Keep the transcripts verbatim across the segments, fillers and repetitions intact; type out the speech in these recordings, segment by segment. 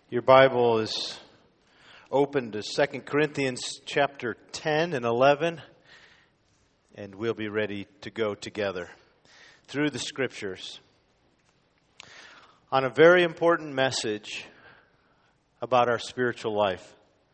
Your Bible is open to Second Corinthians chapter ten and eleven, and we'll be ready to go together through the Scriptures on a very important message about our spiritual life.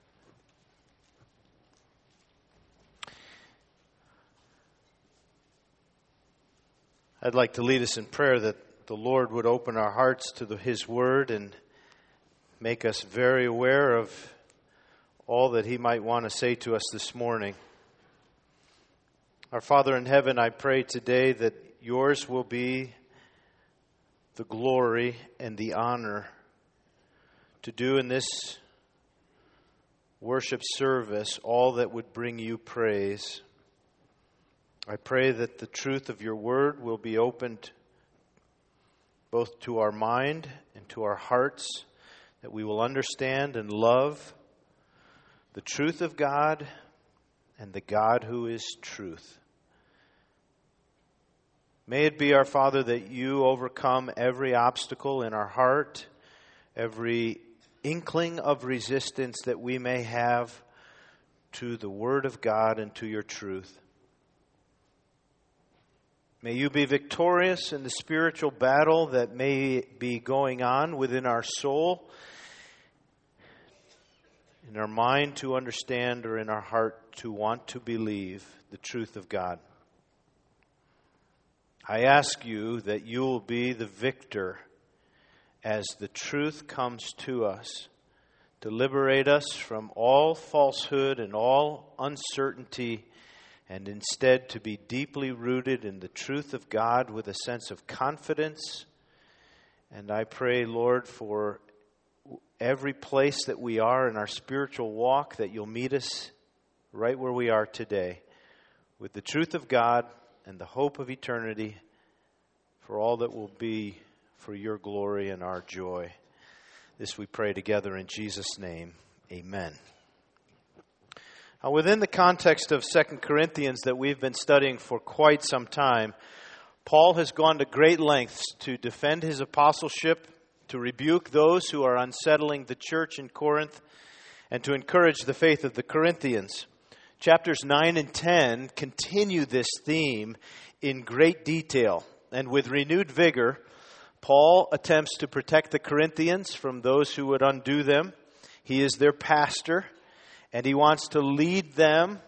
I'd like to lead us in prayer that the Lord would open our hearts to the, His Word and make us very aware of all that He might want to say to us this morning. Our Father in heaven, I pray today that yours will be the glory and the honor to do in this worship service all that would bring you praise. I pray that the truth of your word will be opened both to our mind and to our hearts, that we will understand and love the truth of God and the God who is truth. May it be, our Father, that you overcome every obstacle in our heart, every inkling of resistance that we may have to the Word of God and to your truth. May you be victorious in the spiritual battle that may be going on within our soul, in our mind to understand, or in our heart to want to believe the truth of God. I ask you that you will be the victor as the truth comes to us, to liberate us from all falsehood and all uncertainty, and instead to be deeply rooted in the truth of God with a sense of confidence. And I pray, Lord, for every place that we are in our spiritual walk, that you'll meet us right where we are today with the truth of God and the hope of eternity for all that will be for your glory and our joy. This we pray together in Jesus' name. Amen. Now, within the context of Second Corinthians that we've been studying for quite some time, Paul has gone to great lengths to defend his apostleship, to rebuke those who are unsettling the church in Corinth, and to encourage the faith of the Corinthians. Chapters nine and ten continue this theme in great detail, and with renewed vigor, Paul attempts to protect the Corinthians from those who would undo them. He is their pastor, and he wants to lead them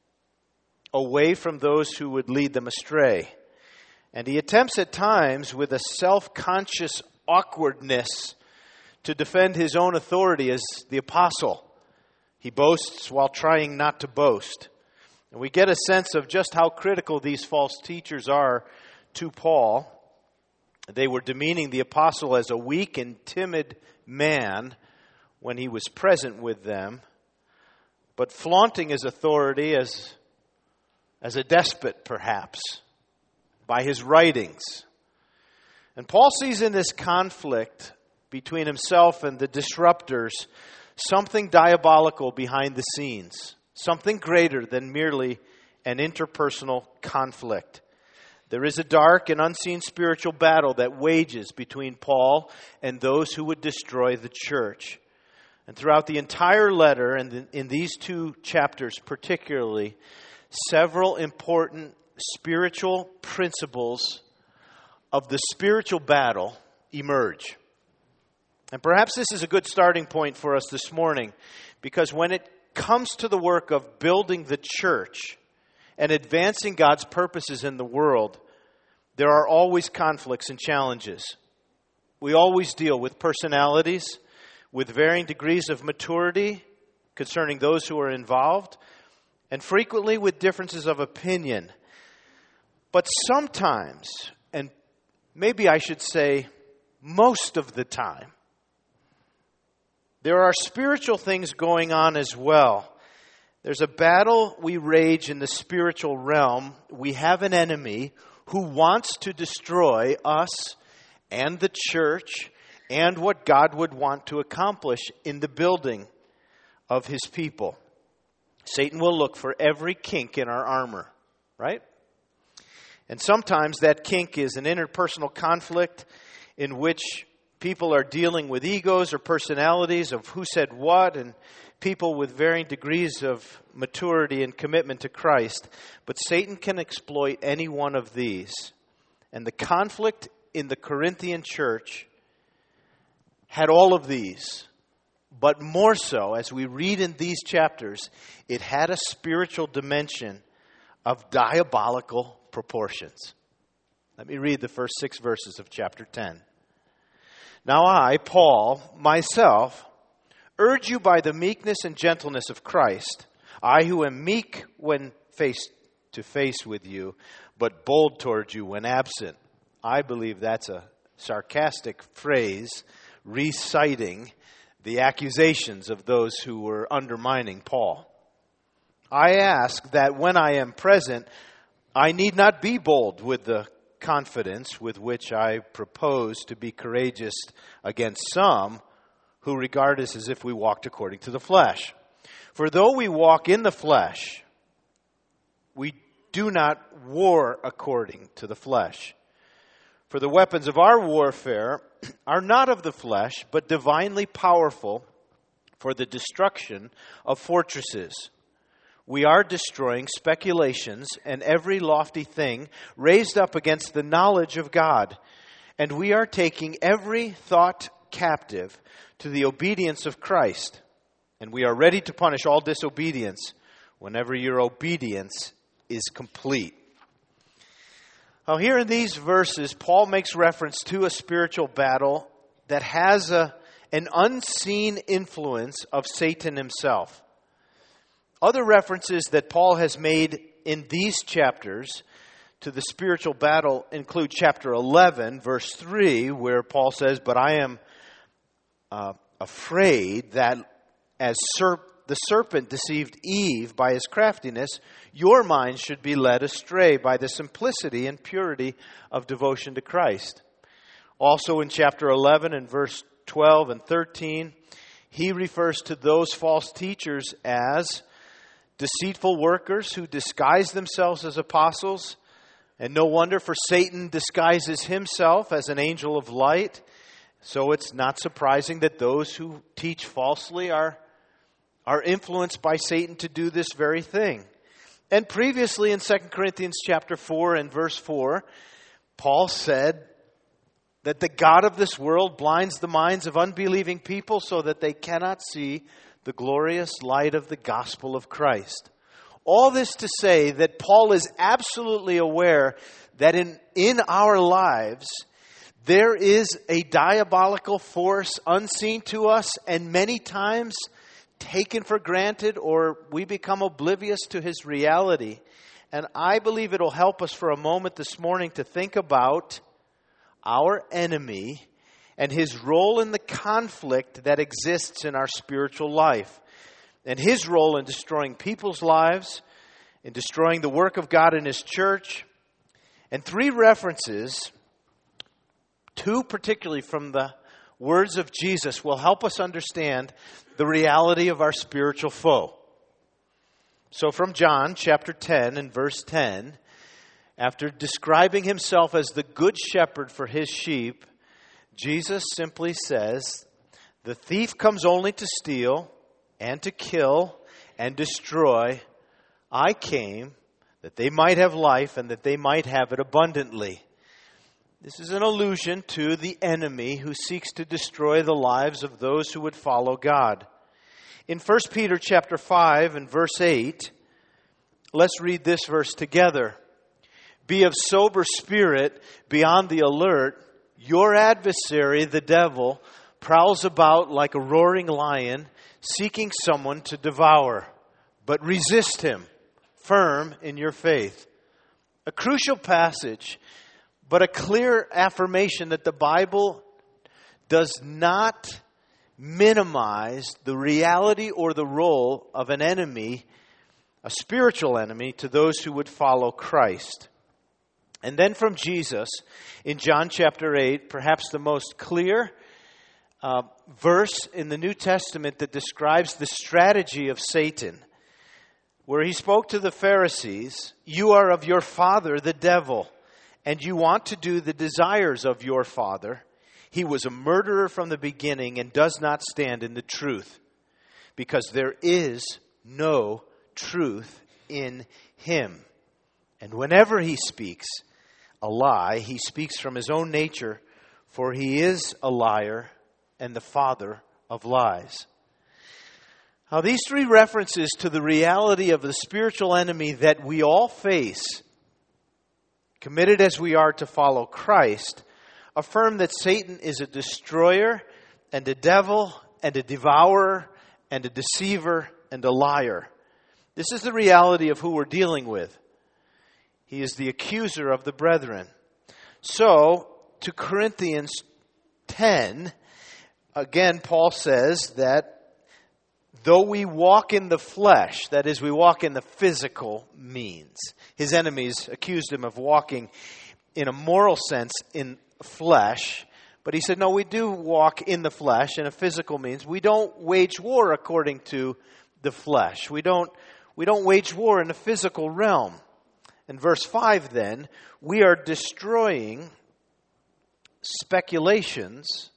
away from those who would lead them astray. And he attempts at times with a self-conscious awkwardness to defend his own authority as the apostle. He boasts while trying not to boast. And we get a sense of just how critical these false teachers are to Paul. They were demeaning the apostle as a weak and timid man when he was present with them, but flaunting his authority as, as a despot, perhaps, by his writings. And Paul sees in this conflict between himself and the disruptors something diabolical behind the scenes, something greater than merely an interpersonal conflict. There is a dark and unseen spiritual battle that wages between Paul and those who would destroy the church. And throughout the entire letter, and in these two chapters particularly, several important spiritual principles of the spiritual battle emerge. And perhaps this is a good starting point for us this morning, because when it comes to the work of building the church and advancing God's purposes in the world, there are always conflicts and challenges. We always deal with personalities, with varying degrees of maturity concerning those who are involved, and frequently with differences of opinion. But sometimes, and maybe I should say most of the time, there are spiritual things going on as well. There's a battle we rage in the spiritual realm. We have an enemy who wants to destroy us and the church and what God would want to accomplish in the building of His people. Satan will look for every kink in our armor, right? And sometimes that kink is an interpersonal conflict in which People are dealing with egos or personalities of who said what, and people with varying degrees of maturity and commitment to Christ. But Satan can exploit any one of these. And the conflict in the Corinthian church had all of these. But more so, as we read in these chapters, it had a spiritual dimension of diabolical proportions. Let me read the first six verses of chapter ten. Now I, Paul, myself, urge you by the meekness and gentleness of Christ, I who am meek when face to face with you, but bold towards you when absent. I believe that's a sarcastic phrase reciting the accusations of those who were undermining Paul. I ask that when I am present, I need not be bold with the confidence with which I propose to be courageous against some who regard us as if we walked according to the flesh. For though we walk in the flesh, we do not war according to the flesh. For the weapons of our warfare are not of the flesh, but divinely powerful for the destruction of fortresses. We are destroying speculations and every lofty thing raised up against the knowledge of God. And we are taking every thought captive to the obedience of Christ. And we are ready to punish all disobedience whenever your obedience is complete. Now, here in these verses, Paul makes reference to a spiritual battle that has a, an unseen influence of Satan himself. Other references that Paul has made in these chapters to the spiritual battle include chapter eleven, verse three, where Paul says, But I am uh, afraid that as serp- the serpent deceived Eve by his craftiness, your minds should be led astray by the simplicity and purity of devotion to Christ. Also in chapter eleven and verse twelve and thirteen, he refers to those false teachers as deceitful workers who disguise themselves as apostles. And no wonder, for Satan disguises himself as an angel of light. So it's not surprising that those who teach falsely are, are influenced by Satan to do this very thing. And previously in Second Corinthians chapter four and verse four, Paul said that the God of this world blinds the minds of unbelieving people so that they cannot see the glorious light of the gospel of Christ. All this to say that Paul is absolutely aware that in, in our lives, there is a diabolical force unseen to us and many times taken for granted, or we become oblivious to his reality. And I believe it'll help us for a moment this morning to think about our enemy and his role in the conflict that exists in our spiritual life, and his role in destroying people's lives, in destroying the work of God in his church. And three references, two particularly from the words of Jesus, will help us understand the reality of our spiritual foe. So from John chapter ten and verse ten, after describing himself as the good shepherd for his sheep, Jesus simply says, the thief comes only to steal and to kill and destroy. I came that they might have life and that they might have it abundantly. This is an allusion to the enemy who seeks to destroy the lives of those who would follow God. In First Peter chapter five and verse eight, let's read this verse together. Be of sober spirit, be on the alert. Your adversary, the devil, prowls about like a roaring lion, seeking someone to devour. But resist him, firm in your faith. A crucial passage, but a clear affirmation that the Bible does not minimize the reality or the role of an enemy, a spiritual enemy, to those who would follow Christ. And then from Jesus, in John chapter eight, perhaps the most clear uh, verse in the New Testament that describes the strategy of Satan, where he spoke to the Pharisees, you are of your father, the devil, and you want to do the desires of your father. He was a murderer from the beginning and does not stand in the truth, because there is no truth in him. And whenever he speaks a lie, he speaks from his own nature, for he is a liar and the father of lies. Now, these three references to the reality of the spiritual enemy that we all face, committed as we are to follow Christ, affirm that Satan is a destroyer and a devil and a devourer and a deceiver and a liar. This is the reality of who we're dealing with. He is the accuser of the brethren. So, to Corinthians ten, again, Paul says that though we walk in the flesh, that is, we walk in the physical means. His enemies accused him of walking in a moral sense in flesh. But he said, no, we do walk in the flesh in a physical means. We don't wage war according to the flesh. We don't, we don't wage war in the physical realm. In verse five then, we are destroying speculations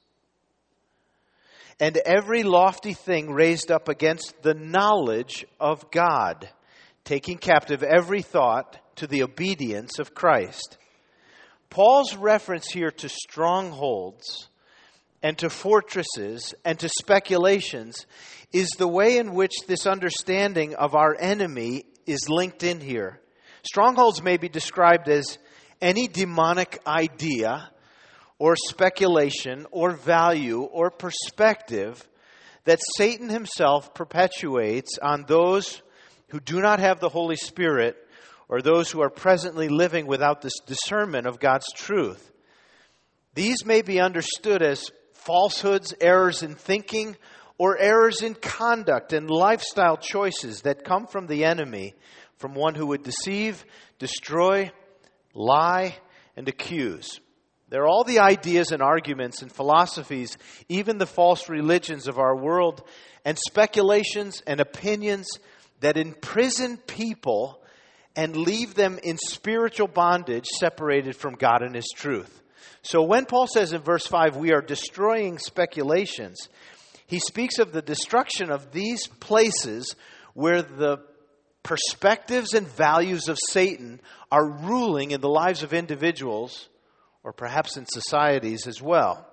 and every lofty thing raised up against the knowledge of God, taking captive every thought to the obedience of Christ. Paul's reference here to strongholds and to fortresses and to speculations is the way in which this understanding of our enemy is linked in here. Strongholds may be described as any demonic idea or speculation or value or perspective that Satan himself perpetuates on those who do not have the Holy Spirit or those who are presently living without this discernment of God's truth. These may be understood as falsehoods, errors in thinking, or errors in conduct and lifestyle choices that come from the enemy, from one who would deceive, destroy, lie, and accuse. They're all the ideas and arguments and philosophies, even the false religions of our world, and speculations and opinions that imprison people and leave them in spiritual bondage separated from God and His truth. So when Paul says in verse five, we are destroying speculations, he speaks of the destruction of these places where the perspectives and values of Satan are ruling in the lives of individuals, or perhaps in societies as well.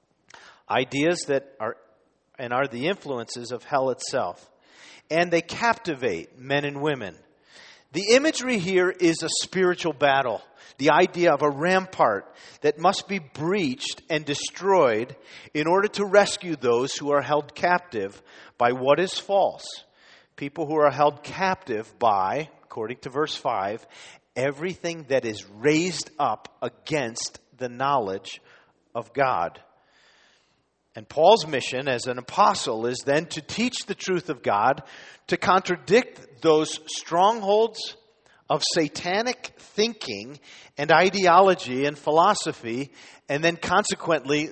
Ideas that are and are the influences of hell itself. And they captivate men and women. The imagery here is a spiritual battle. The idea of a rampart that must be breached and destroyed in order to rescue those who are held captive by what is false. People who are held captive by, according to verse five, everything that is raised up against the knowledge of God. And Paul's mission as an apostle is then to teach the truth of God, to contradict those strongholds of satanic thinking and ideology and philosophy, and then consequently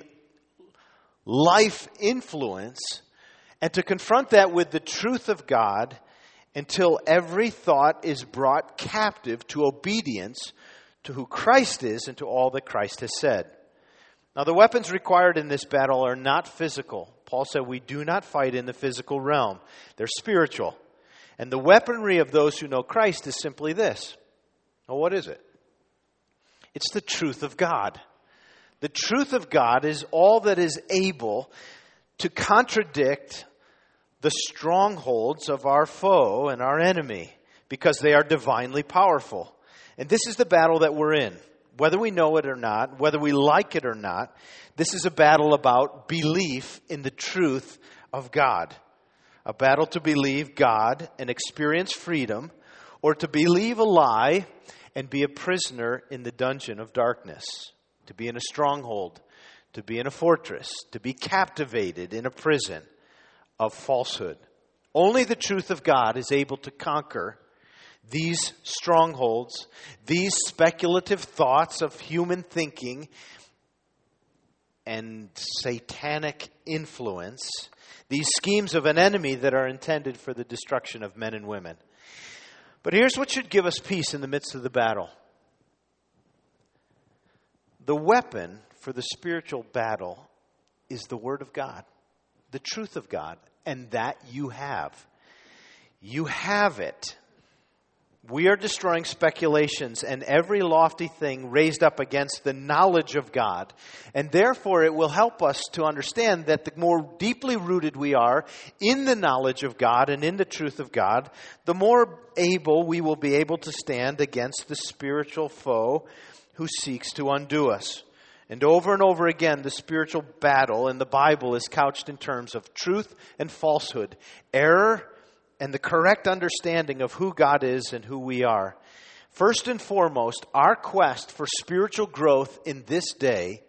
life influence, and to confront that with the truth of God until every thought is brought captive to obedience to who Christ is and to all that Christ has said. Now, the weapons required in this battle are not physical. Paul said we do not fight in the physical realm. They're spiritual. And the weaponry of those who know Christ is simply this. Well, what is it? It's the truth of God. The truth of God is all that is able to contradict the strongholds of our foe and our enemy, because they are divinely powerful. And this is the battle that we're in. Whether we know it or not, whether we like it or not, this is a battle about belief in the truth of God. A battle to believe God and experience freedom, or to believe a lie and be a prisoner in the dungeon of darkness. To be in a stronghold, to be in a fortress, to be captivated in a prison of falsehood. Only the truth of God is able to conquer these strongholds, these speculative thoughts of human thinking and satanic influence, these schemes of an enemy that are intended for the destruction of men and women. But here's what should give us peace in the midst of the battle. The weapon for the spiritual battle is the Word of God, the truth of God, and that you have. You have it. We are destroying speculations and every lofty thing raised up against the knowledge of God. And therefore it will help us to understand that the more deeply rooted we are in the knowledge of God and in the truth of God, the more able we will be able to stand against the spiritual foe who seeks to undo us. And over and over again, the spiritual battle in the Bible is couched in terms of truth and falsehood, error and the correct understanding of who God is and who we are. First and foremost, our quest for spiritual growth in this day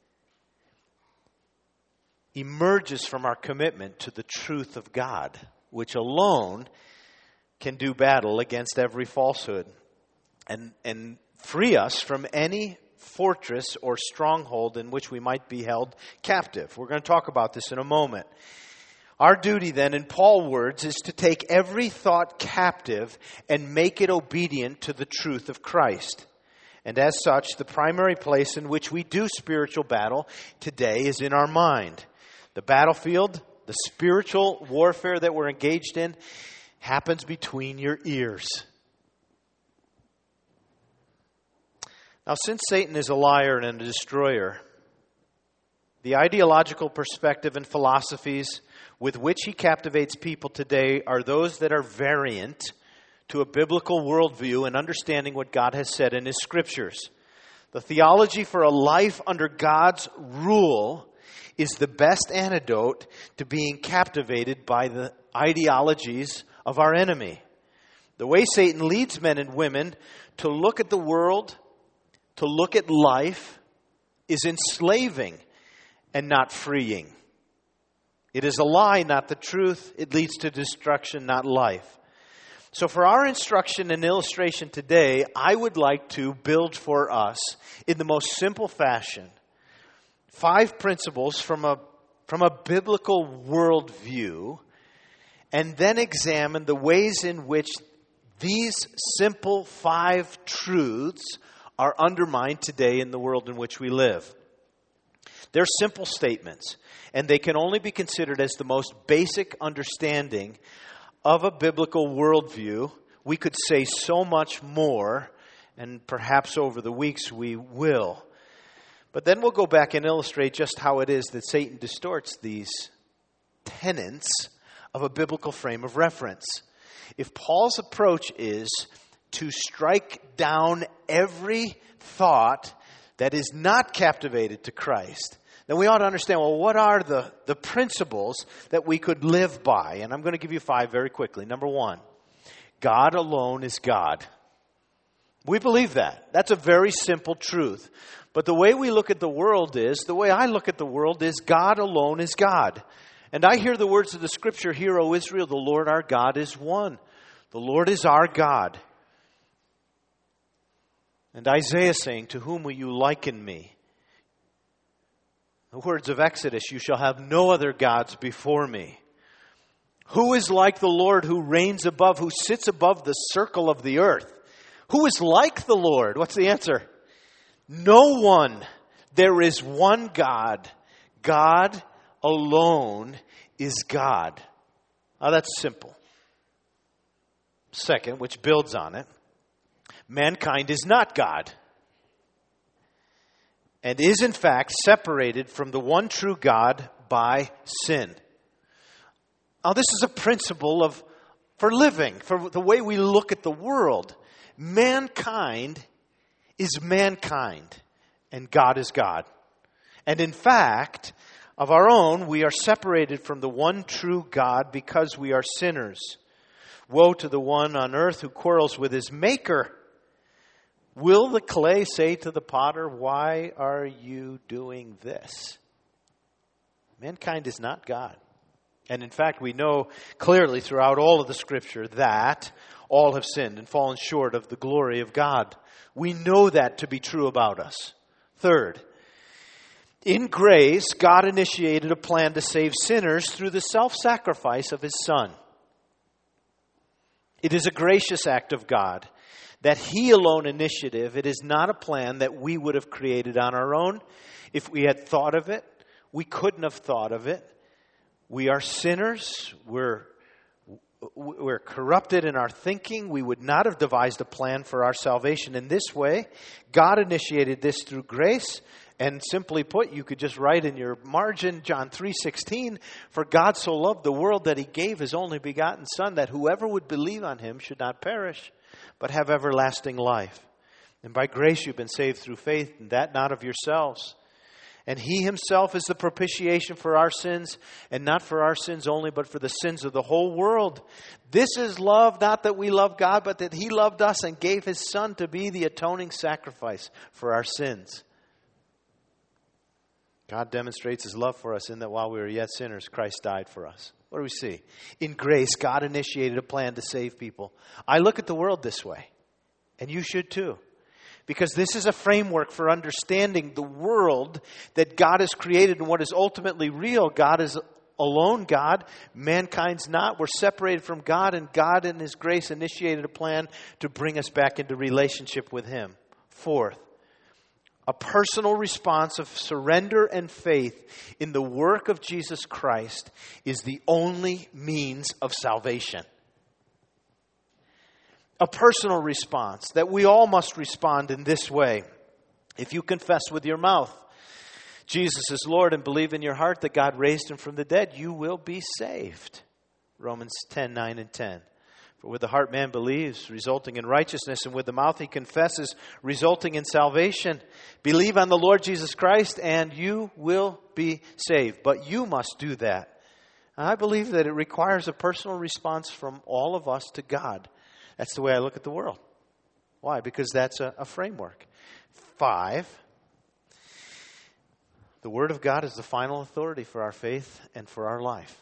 emerges from our commitment to the truth of God, which alone can do battle against every falsehood and, and free us from any fortress or stronghold in which we might be held captive. We're going to talk about this in a moment. Our duty then, in Paul's words, is to take every thought captive and make it obedient to the truth of Christ. And as such, the primary place in which we do spiritual battle today is in our mind. The battlefield, the spiritual warfare that we're engaged in, happens between your ears. Now, since Satan is a liar and a destroyer, the ideological perspective and philosophies with which he captivates people today are those that are variant to a biblical worldview and understanding what God has said in His Scriptures. The theology for a life under God's rule is the best antidote to being captivated by the ideologies of our enemy. The way Satan leads men and women to look at the world, to look at life, is enslaving and not freeing. It is a lie, not the truth. It leads to destruction, not life. So for our instruction and illustration today, I would like to build for us, in the most simple fashion, five principles from a, from a biblical worldview, and then examine the ways in which these simple five truths are undermined today in the world in which we live. They're simple statements, and they can only be considered as the most basic understanding of a biblical worldview. We could say so much more, and perhaps over the weeks we will. But then we'll go back and illustrate just how it is that Satan distorts these tenets of a biblical frame of reference. If Paul's approach is to strike down every thought that is not captivated to Christ, then we ought to understand, well, what are the, the principles that we could live by? And I'm going to give you five very quickly. Number one, God alone is God. We believe that. That's a very simple truth. But the way we look at the world is, the way I look at the world is, God alone is God. And I hear the words of the Scripture, "Hear, O Israel, the Lord our God is one." The Lord is our God. And Isaiah saying, "To whom will you liken me?" The words of Exodus, "You shall have no other gods before me." Who is like the Lord who reigns above, who sits above the circle of the earth? Who is like the Lord? What's the answer? No one. There is one God. God alone is God. Now that's simple. Second, which builds on it, mankind is not God, and is in fact separated from the one true God by sin. Now this is a principle of for living, for the way we look at the world. Mankind is mankind, and God is God. And in fact, of our own, we are separated from the one true God because we are sinners. Woe to the one on earth who quarrels with his maker. Will the clay say to the potter, "Why are you doing this?" Mankind is not God. And in fact, we know clearly throughout all of the Scripture that all have sinned and fallen short of the glory of God. We know that to be true about us. Third, in grace, God initiated a plan to save sinners through the self-sacrifice of His Son. It is a gracious act of God that He alone initiative. It is not a plan that we would have created on our own. If we had thought of it, we couldn't have thought of it. We are sinners. We're, we're corrupted in our thinking. We would not have devised a plan for our salvation in this way. God initiated this through grace. And simply put, you could just write in your margin, John three sixteen, for God so loved the world that He gave His only begotten Son, that whoever would believe on Him should not perish, but have everlasting life. And by grace you've been saved through faith, and that not of yourselves. And He Himself is the propitiation for our sins, and not for our sins only, but for the sins of the whole world. This is love, not that we love God, but that He loved us and gave His Son to be the atoning sacrifice for our sins. God demonstrates His love for us in that while we were yet sinners, Christ died for us. What do we see? In grace, God initiated a plan to save people. I look at the world this way, and you should too. Because this is a framework for understanding the world that God has created and what is ultimately real. God is alone God. Mankind's not. We're separated from God, and God in His grace initiated a plan to bring us back into relationship with Him. Fourth, a personal response of surrender and faith in the work of Jesus Christ is the only means of salvation. A personal response that we all must respond in this way. If you confess with your mouth Jesus is Lord and believe in your heart that God raised Him from the dead, you will be saved. Romans ten, nine and ten. For with the heart man believes, resulting in righteousness, and with the mouth he confesses, resulting in salvation. Believe on the Lord Jesus Christ, and you will be saved. But you must do that. And I believe that it requires a personal response from all of us to God. That's the way I look at the world. Why? Because that's a, a framework. Five, the Word of God is the final authority for our faith and for our life.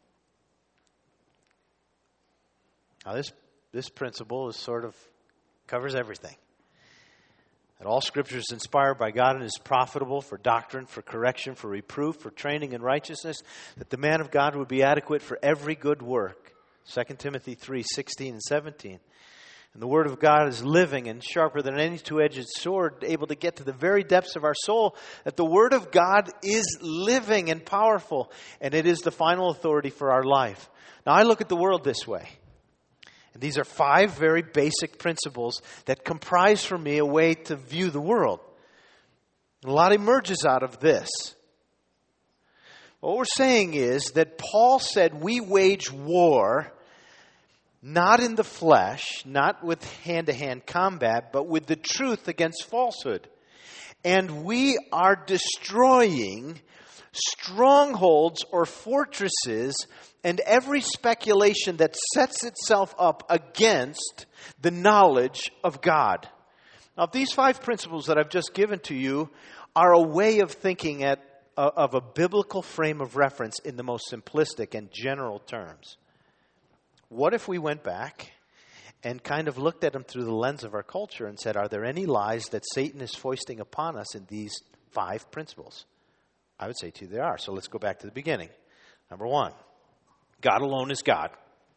Now this, this principle is sort of covers everything. That all Scripture is inspired by God and is profitable for doctrine, for correction, for reproof, for training in righteousness, that the man of God would be adequate for every good work. Second Timothy three, sixteen and seventeen. And the Word of God is living and sharper than any two-edged sword, able to get to the very depths of our soul. That the Word of God is living and powerful, and it is the final authority for our life. Now I look at the world this way. And these are five very basic principles that comprise for me a way to view the world. And a lot emerges out of this. What we're saying is that Paul said we wage war not in the flesh, not with hand-to-hand combat, but with the truth against falsehood. And we are destroying strongholds or fortresses and every speculation that sets itself up against the knowledge of God. Now, these five principles that I've just given to you are a way of thinking at, uh, of a biblical frame of reference in the most simplistic and general terms. What if we went back and kind of looked at them through the lens of our culture and said, are there any lies that Satan is foisting upon us in these five principles? I would say to you there are. So let's go back to the beginning. Number one, God alone is God.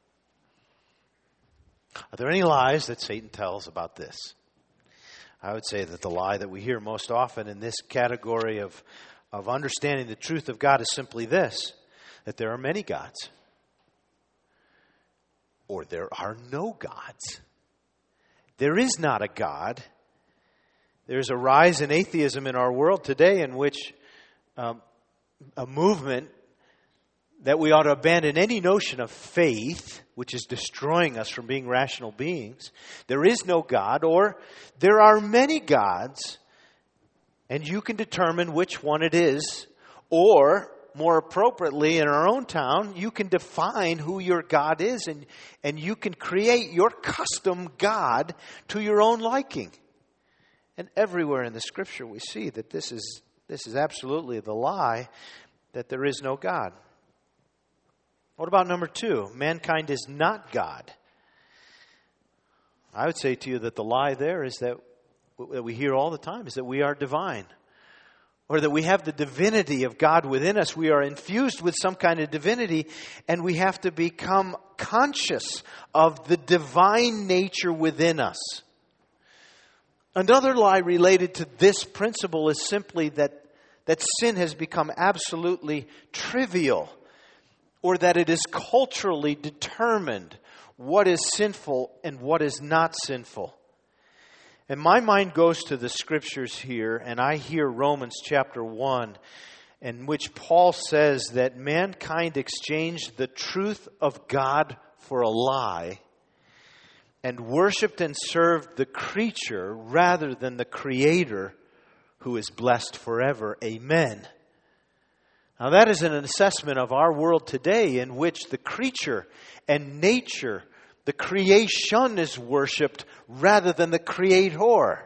Are there any lies that Satan tells about this? I would say that the lie that we hear most often in this category of, of understanding the truth of God is simply this, that there are many gods. Or there are no gods. There is not a God. There's a rise in atheism in our world today in which um, a movement that we ought to abandon any notion of faith, which is destroying us from being rational beings. There is no God, or there are many gods, and you can determine which one it is, or more appropriately, in our own town, you can define who your God is, and, and you can create your custom God to your own liking. And everywhere in the Scripture we see that this is this is absolutely the lie, that there is no God. What about number two? Mankind is not God. I would say to you that the lie there is that, that we hear all the time is that we are divine. Or that we have the divinity of God within us. We are infused with some kind of divinity, and we have to become conscious of the divine nature within us. Another lie related to this principle is simply that, that sin has become absolutely trivial, or that it is culturally determined what is sinful and what is not sinful. And my mind goes to the scriptures here, and I hear Romans chapter one, in which Paul says that mankind exchanged the truth of God for a lie and worshipped and served the creature rather than the Creator, who is blessed forever. Amen. Now that is an assessment of our world today, in which the creature and nature, the creation, is worshipped rather than the Creator,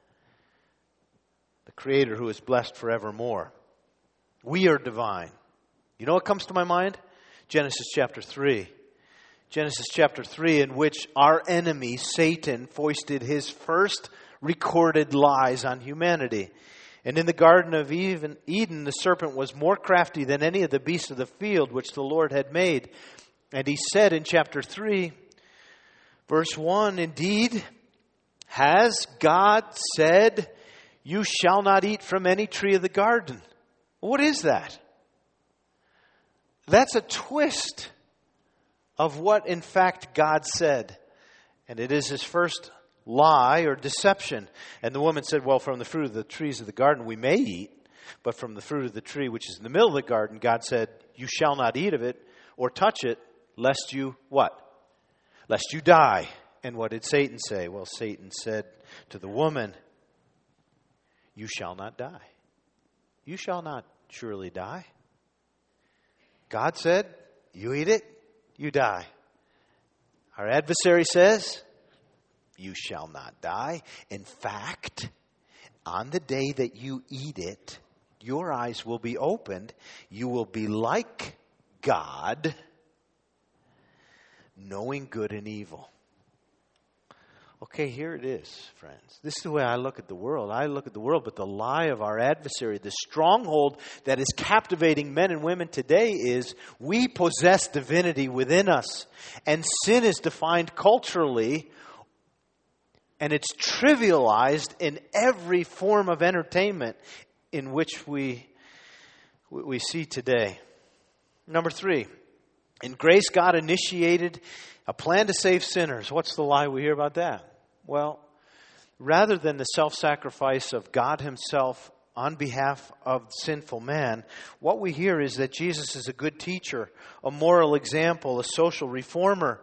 the Creator who is blessed forevermore. We are divine. You know what comes to my mind? Genesis chapter three. Genesis chapter three, in which our enemy, Satan, foisted his first recorded lies on humanity. And in the Garden of Eden, the serpent was more crafty than any of the beasts of the field which the Lord had made. And he said in chapter three, verse one, "Indeed, has God said, you shall not eat from any tree of the garden?" What is that? That's a twist of what, in fact, God said. And it is his first lie or deception. And the woman said, well, from the fruit of the trees of the garden we may eat, but from the fruit of the tree which is in the middle of the garden, God said, you shall not eat of it or touch it, lest you, what? Lest you die. And what did Satan say? Well, Satan said to the woman, you shall not die. You shall not surely die. God said, you eat it, you die. Our adversary says, you shall not die. In fact, on the day that you eat it, your eyes will be opened. You will be like God, knowing good and evil. Okay, here it is, friends. This is the way I look at the world. I look at the world, but the lie of our adversary, the stronghold that is captivating men and women today, is we possess divinity within us. And sin is defined culturally, and it's trivialized in every form of entertainment in which we, we see today. Number three, in grace, God initiated a plan to save sinners. What's the lie we hear about that? Well, rather than the self-sacrifice of God himself on behalf of sinful man, what we hear is that Jesus is a good teacher, a moral example, a social reformer.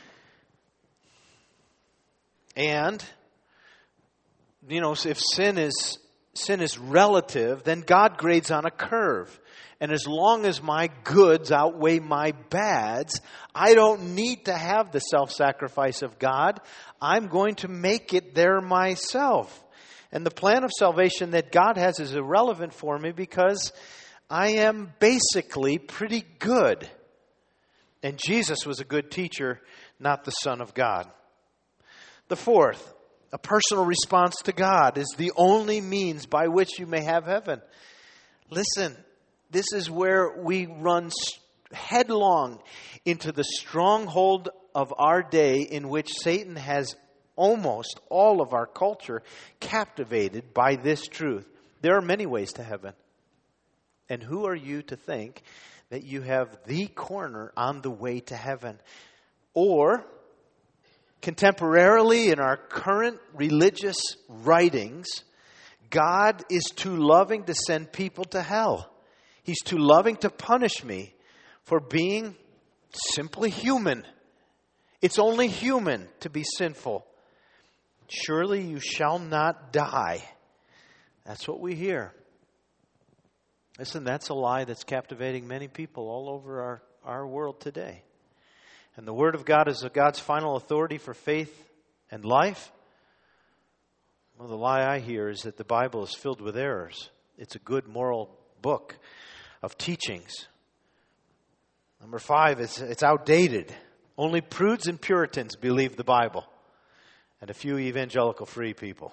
And, you know, if sin is sin is relative, then God grades on a curve. And as long as my goods outweigh my bads, I don't need to have the self-sacrifice of God. I'm going to make it there myself. And the plan of salvation that God has is irrelevant for me because I am basically pretty good. And Jesus was a good teacher, not the Son of God. The fourth, a personal response to God is the only means by which you may have heaven. Listen, this is where we run headlong into the stronghold of our day, in which Satan has almost all of our culture captivated by this truth. There are many ways to heaven. And who are you to think that you have the corner on the way to heaven? Or, contemporarily in our current religious writings, God is too loving to send people to hell. He's too loving to punish me for being simply human. It's only human to be sinful. Surely you shall not die. That's what we hear. Listen, that's a lie that's captivating many people all over our, our world today. And the Word of God is God's final authority for faith and life. Well, the lie I hear is that the Bible is filled with errors. It's a good moral book of teachings. Number five, it's, it's outdated. Only prudes and Puritans believe the Bible, and a few evangelical free people.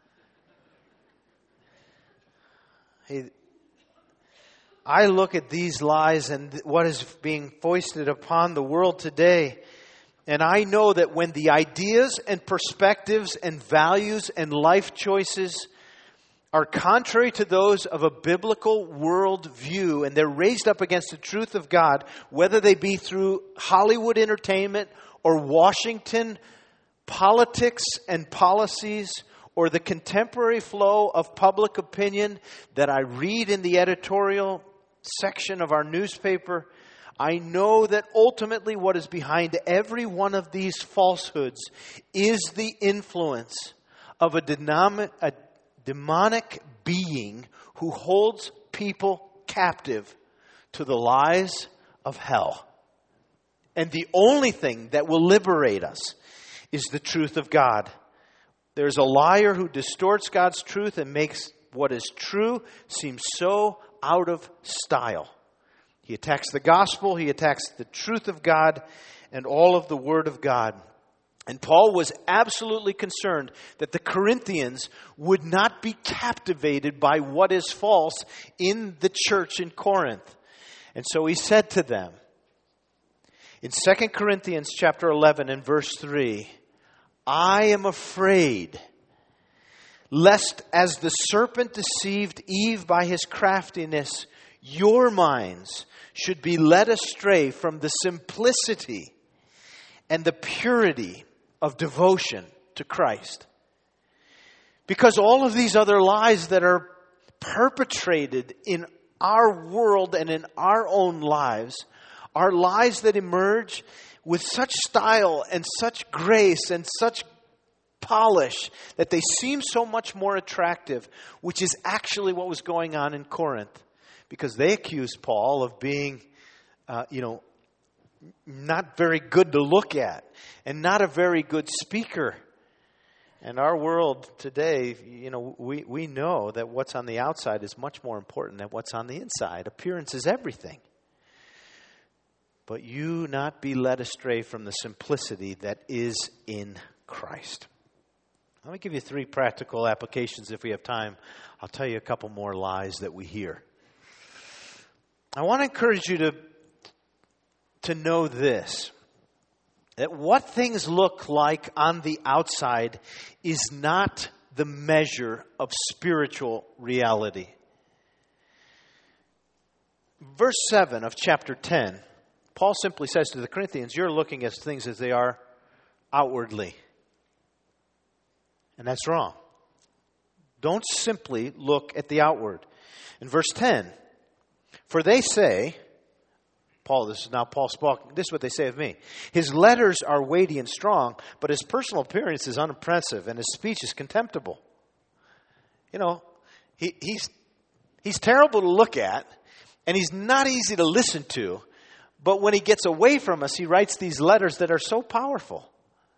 Hey, I look at these lies and what is being foisted upon the world today, And I know that when the ideas and perspectives and values and life choices are contrary to those of a biblical worldview, and they're raised up against the truth of God, whether they be through Hollywood entertainment or Washington politics and policies, or the contemporary flow of public opinion that I read in the editorial section of our newspaper, I know that ultimately what is behind every one of these falsehoods is the influence of a, denom- a demonic being who holds people captive to the lies of hell. And the only thing that will liberate us is the truth of God. There's a liar who distorts God's truth and makes what is true seem so out of style. He attacks the gospel, he attacks the truth of God and all of the Word of God. And Paul was absolutely concerned that the Corinthians would not be captivated by what is false in the church in Corinth. And so he said to them, in Second Corinthians chapter eleven and verse three, I am afraid, lest as the serpent deceived Eve by his craftiness, your minds should be led astray from the simplicity and the purity of devotion to Christ. Because all of these other lies that are perpetrated in our world and in our own lives are lies that emerge with such style and such grace and such polish that they seem so much more attractive, which is actually what was going on in Corinth. Because they accused Paul of being, uh, you know, not very good to look at and not a very good speaker. And our world today, you know, we, we know that what's on the outside is much more important than what's on the inside. Appearance is everything. But you not be led astray from the simplicity that is in Christ. Let me give you three practical applications if we have time. I'll tell you a couple more lies that we hear. I want to encourage you to, to know this, that what things look like on the outside is not the measure of spiritual reality. Verse seven of chapter ten, Paul simply says to the Corinthians, you're looking at things as they are outwardly. And that's wrong. Don't simply look at the outward. In verse ten, for they say, Paul, this is now Paul spoke, this is what they say of me. His letters are weighty and strong, but his personal appearance is unimpressive and his speech is contemptible. You know, he, he's, he's terrible to look at and he's not easy to listen to. But when he gets away from us, he writes these letters that are so powerful.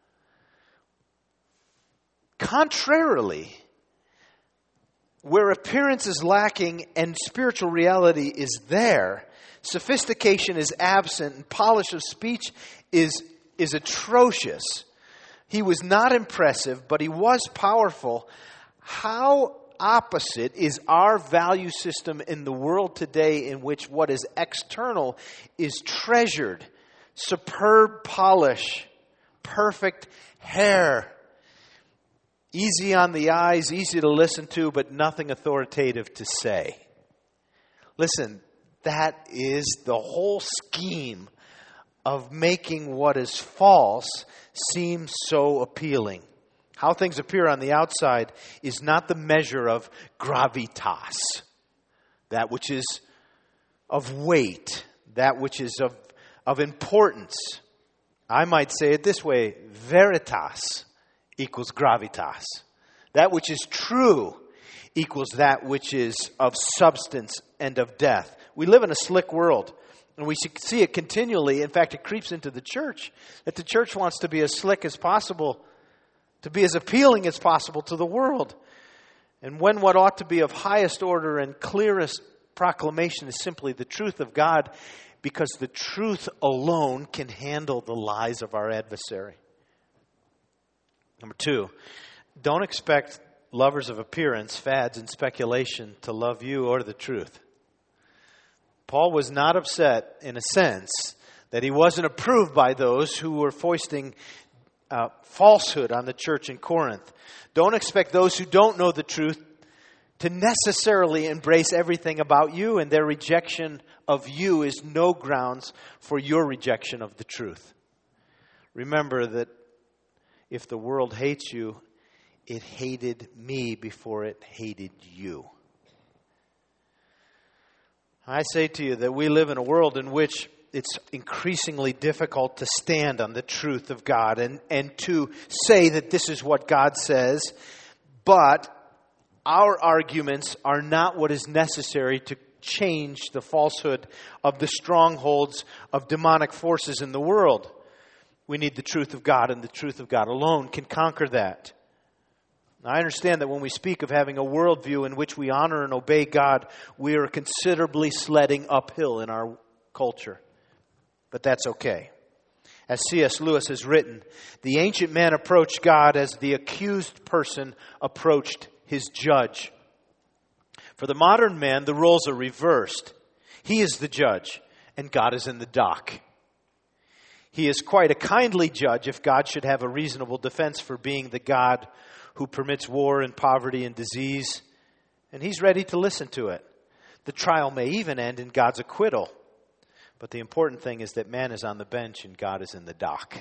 Contrarily, where appearance is lacking and spiritual reality is there, sophistication is absent and polish of speech is, is atrocious. He was not impressive, but he was powerful. How opposite is our value system in the world today, in which what is external is treasured? Superb polish, perfect hair, easy on the eyes, easy to listen to, but nothing authoritative to say. Listen, that is the whole scheme of making what is false seem so appealing. How things appear on the outside is not the measure of gravitas, that which is of weight, that which is of, of importance. I might say it this way, veritas equals gravitas. That which is true equals that which is of substance and of depth. We live in a slick world, and we see it continually. In fact, it creeps into the church, that the church wants to be as slick as possible, to be as appealing as possible to the world. And when what ought to be of highest order and clearest proclamation is simply the truth of God, because the truth alone can handle the lies of our adversary. Number two, don't expect lovers of appearance, fads, and speculation to love you or the truth. Paul was not upset, in a sense, that he wasn't approved by those who were foisting uh, falsehood on the church in Corinth. Don't expect those who don't know the truth to necessarily embrace everything about you, and their rejection of you is no grounds for your rejection of the truth. Remember that if the world hates you, it hated me before it hated you. I say to you that we live in a world in which it's increasingly difficult to stand on the truth of God and, and to say that this is what God says, but our arguments are not what is necessary to change the falsehood of the strongholds of demonic forces in the world. We need the truth of God, and the truth of God alone can conquer that. Now, I understand that when we speak of having a worldview in which we honor and obey God, we are considerably sledding uphill in our culture. But that's okay. As C S Lewis has written, the ancient man approached God as the accused person approached his judge. For the modern man, the roles are reversed. He is the judge, and God is in the dock. He is quite a kindly judge if God should have a reasonable defense for being the God who permits war and poverty and disease, and he's ready to listen to it. The trial may even end in God's acquittal. But the important thing is that man is on the bench and God is in the dock.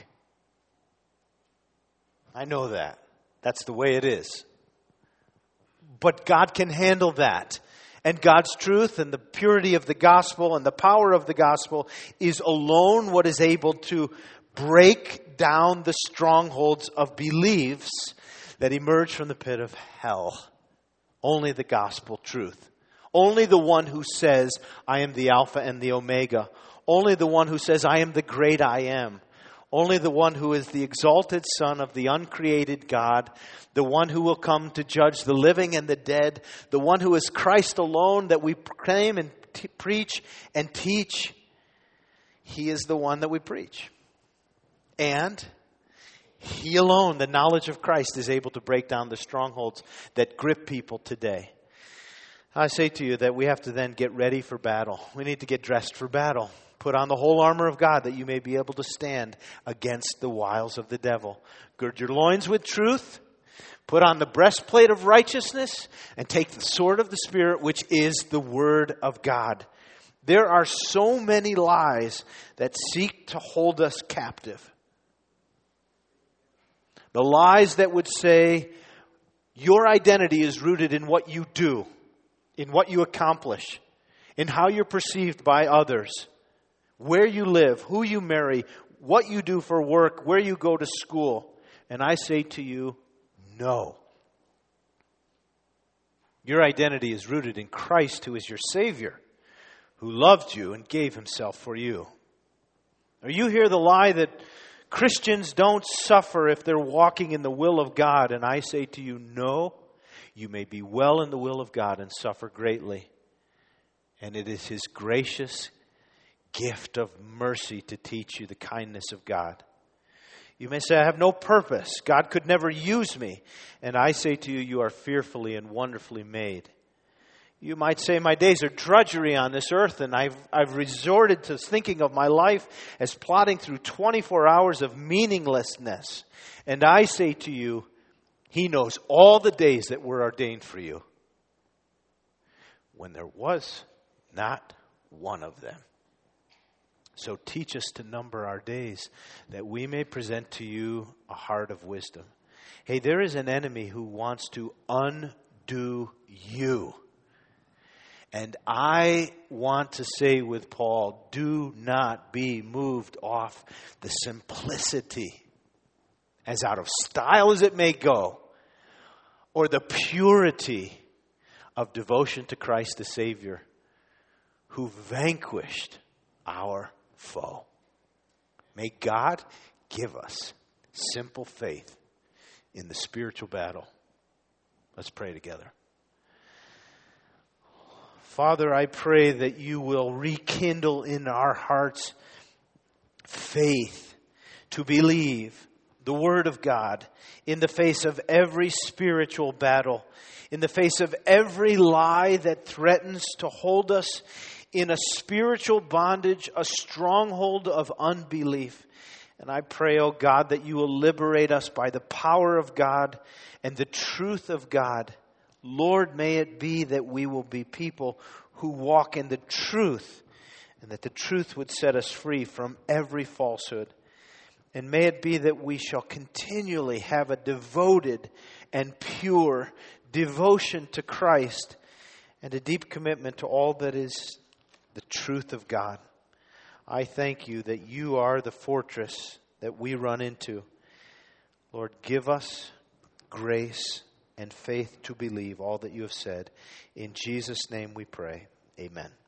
I know that. That's the way it is. But God can handle that. And God's truth and the purity of the gospel and the power of the gospel is alone what is able to break down the strongholds of beliefs that emerge from the pit of hell. Only the gospel truth. Only the one who says, I am the Alpha and the Omega. Only the one who says, I am the great I am. Only the one who is the exalted Son of the uncreated God. The one who will come to judge the living and the dead. The one who is Christ alone that we proclaim and t- preach and teach. He is the one that we preach. And He alone, the knowledge of Christ, is able to break down the strongholds that grip people today. I say to you that we have to then get ready for battle. We need to get dressed for battle. Put on the whole armor of God that you may be able to stand against the wiles of the devil. Gird your loins with truth. Put on the breastplate of righteousness and take the sword of the Spirit, which is the word of God. There are so many lies that seek to hold us captive. The lies that would say your identity is rooted in what you do, in what you accomplish, in how you're perceived by others, where you live, who you marry, what you do for work, where you go to school. And I say to you, no. Your identity is rooted in Christ, who is your Savior, who loved you and gave Himself for you. Or you hear the lie that Christians don't suffer if they're walking in the will of God. And I say to you, no. You may be well in the will of God and suffer greatly. And it is His gracious gift of mercy to teach you the kindness of God. You may say, I have no purpose. God could never use me. And I say to you, you are fearfully and wonderfully made. You might say, my days are drudgery on this earth, and I've, I've resorted to thinking of my life as plodding through twenty-four hours of meaninglessness. And I say to you, He knows all the days that were ordained for you, when there was not one of them. So teach us to number our days, that we may present to you a heart of wisdom. Hey, there is an enemy who wants to undo you. And I want to say with Paul, do not be moved off the simplicity, as out of style as it may go, or the purity of devotion to Christ the Savior, who vanquished our foe. May God give us simple faith in the spiritual battle. Let's pray together. Father, I pray that you will rekindle in our hearts faith to believe the Word of God in the face of every spiritual battle, in the face of every lie that threatens to hold us in a spiritual bondage, a stronghold of unbelief. And I pray, oh God, that you will liberate us by the power of God and the truth of God. Lord, may it be that we will be people who walk in the truth, and that the truth would set us free from every falsehood. And may it be that we shall continually have a devoted and pure devotion to Christ and a deep commitment to all that is the truth of God. I thank you that you are the fortress that we run into. Lord, give us grace and faith to believe all that you have said. In Jesus' name we pray. Amen.